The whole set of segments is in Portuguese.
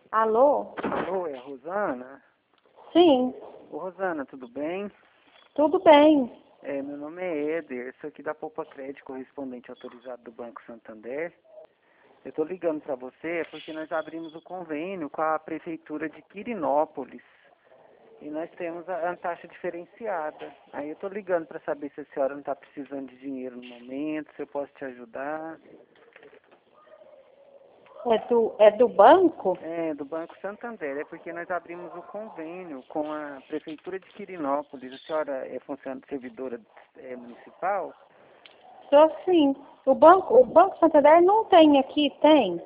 Alô? Alô, é a Rosana? Sim, Ô, Rosana, tudo bem? tudo bem. Meu nome é Éder, sou aqui da Poupa Crédito, correspondente autorizado do Banco Santander. Eu estou ligando para você porque nós abrimos o convênio com a Prefeitura de Quirinópolis e nós temos a taxa diferenciada. Aí eu estou ligando para saber se a senhora não está precisando de dinheiro no momento, se eu posso te ajudar. É do banco? É, do Banco Santander, é porque nós abrimos o convênio com a Prefeitura de Quirinópolis. A senhora é funcionária servidora municipal? Sou sim. O Banco Santander não tem aqui, tem?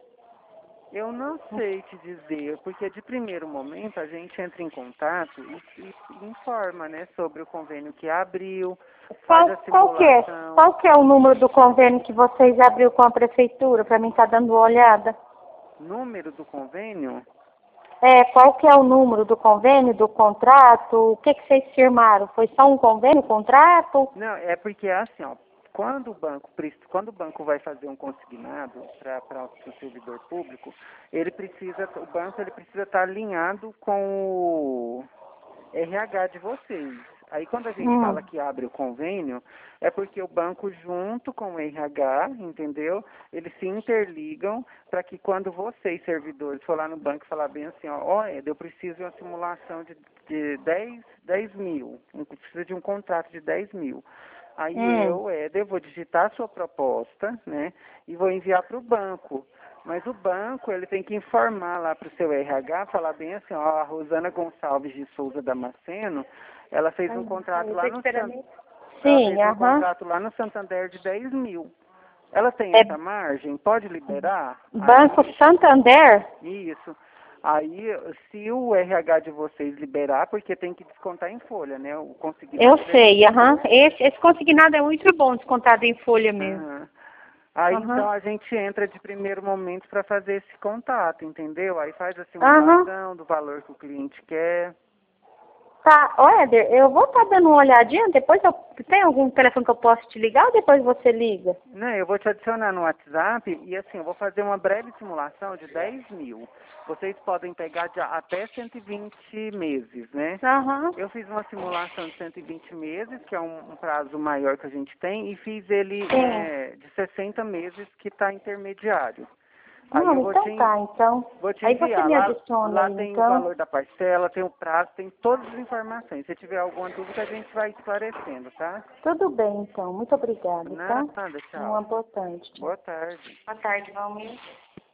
Eu não sei te dizer, porque de primeiro momento a gente entra em contato e informa, né, sobre o convênio que abriu, faz a simulação. Qual que é o número do convênio que vocês abriu com a prefeitura, para mim estar dando uma olhada? Número do convênio? Qual que é o número do convênio, do contrato? O que vocês firmaram? Foi só um convênio, contrato? Não, é porque é assim, ó, quando o banco vai fazer um consignado para o servidor público, o banco ele precisa estar alinhado com o RH de vocês. Aí quando a gente fala que abre o convênio, é porque o banco junto com o RH, entendeu? Eles se interligam para que quando vocês, servidores, for lá no banco e falar bem assim, ó, eu preciso de uma simulação de 10 mil, preciso de um contrato de 10 mil. Aí Éder, vou digitar a sua proposta, né, e vou enviar para o banco. Mas o banco, ele tem que informar lá para o seu RH, falar bem assim, ó, a Rosana Gonçalves de Souza Damasceno, ela fez um contrato lá no contrato lá no Santander de 10 mil. Ela tem essa margem? Pode liberar? Banco Santander? Isso. Aí, se o RH de vocês liberar, porque tem que descontar em folha, né? O consignado. Eu sei, Esse consignado é muito bom, descontado em folha mesmo. Aí, então, a gente entra de primeiro momento para fazer esse contato, entendeu? Aí faz a simulação do valor que o cliente quer. Tá, Éder, eu vou estar dando uma olhadinha, depois tem algum telefone que eu posso te ligar ou depois você liga? Não, eu vou te adicionar no WhatsApp e assim, eu vou fazer uma breve simulação de 10 mil. Vocês podem pegar até 120 meses, né? Eu fiz uma simulação de 120 meses, que é um prazo maior que a gente tem, e fiz ele de 60 meses, que está intermediário. Aí eu vou então. vou te Aí você enviar. me adiciona Lá aí, tem o então. valor da parcela, tem o prazo, tem todas as informações. Se tiver alguma dúvida, a gente vai esclarecendo, tá? Tudo bem, então. Muito obrigada, tá? Nada, tchau. Uma boa tarde. Boa tarde. Boa tarde, Valmir.